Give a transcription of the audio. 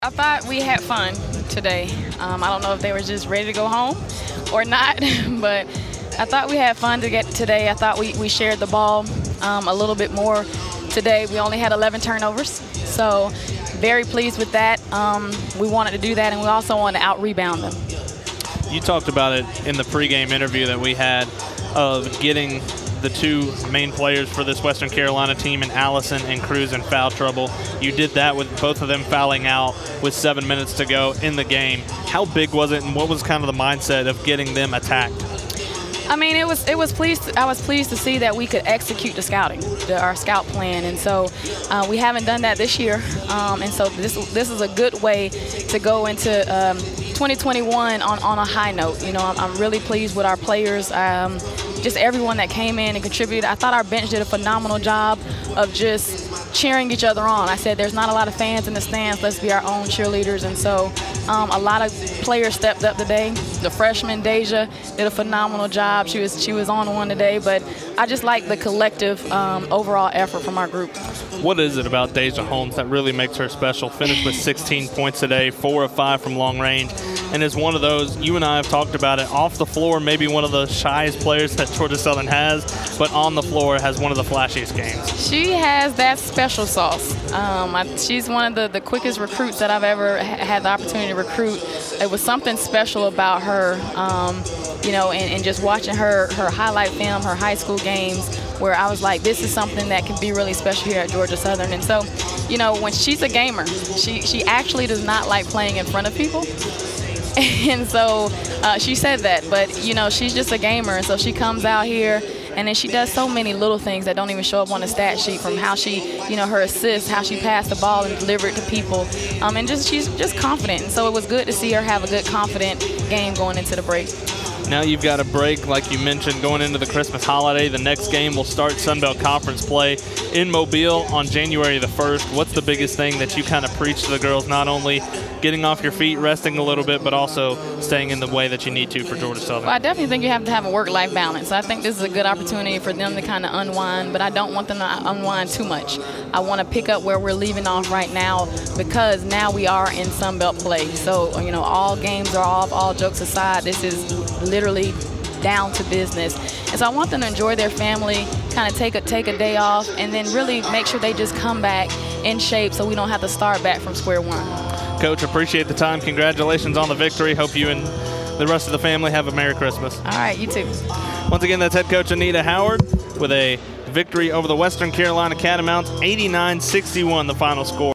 I thought we had fun today. I don't know if they were just ready to go home or not, but I thought we had fun today. I thought we shared the ball a little bit more today. We only had 11 turnovers, so very pleased with that. We wanted to do that, and we also wanted to out-rebound them. You talked about it in the pregame interview that we had of getting the two main players for this Western Carolina team in Allison and Cruz in foul trouble. You did that with both of them fouling out with 7 minutes to go in the game. How big was it, and what was kind of the mindset of getting them attacked? I mean, I was pleased to see that we could execute the scouting, our scout plan, and so we haven't done that this year, and so this is a good way to go into 2021 on a high note. You know, I'm really pleased with our players. Just everyone that came in and contributed. I thought our bench did a phenomenal job of just cheering each other on. I said there's not a lot of fans in the stands. Let's be our own cheerleaders. And so a lot of players stepped up today. The freshman, Deja, did a phenomenal job. She was on one today. But I just like the collective overall effort from our group. What is it about Deja Holmes that really makes her special? Finished with 16 points today, 4 of 5 from long range, and is one of those, you and I have talked about it, off the floor, maybe one of the shyest players that Georgia Southern has, but on the floor has one of the flashiest games. She has that special sauce. She's one of the quickest recruits that I've ever had the opportunity to recruit. It was something special about her, you know, and just watching her highlight film, her high school games, where I was like, this is something that can be really special here at Georgia Southern. And so, you know, when she's a gamer, she actually does not like playing in front of people. And so she said that, but, you know, she's just a gamer. And so she comes out here, and then she does so many little things that don't even show up on the stat sheet, from how she, you know, her assists, how she passed the ball and delivered it to people. And she's just confident. And so it was good to see her have a good, confident game going into the break. Now you've got a break, like you mentioned, going into the Christmas holiday. The next game will start Sun Belt Conference play in Mobile on January the 1st. What's the biggest thing that you kind of preach to the girls, not only getting off your feet, resting a little bit, but also staying in the way that you need to for Georgia Southern? Well, I definitely think you have to have a work-life balance. I think this is a good opportunity for them to kind of unwind, but I don't want them to unwind too much. I want to pick up where we're leaving off right now, because now we are in Sun Belt play. So, you know, all games are off, all jokes aside. This is literally down to business. And so I want them to enjoy their family, kind of take a day off, and then really make sure they just come back in shape so we don't have to start back from square one. Coach, appreciate the time. Congratulations on the victory. Hope you and the rest of the family have a Merry Christmas. All right, you too. Once again, that's head coach Anita Howard with a victory over the Western Carolina Catamounts, 89-61 the final score.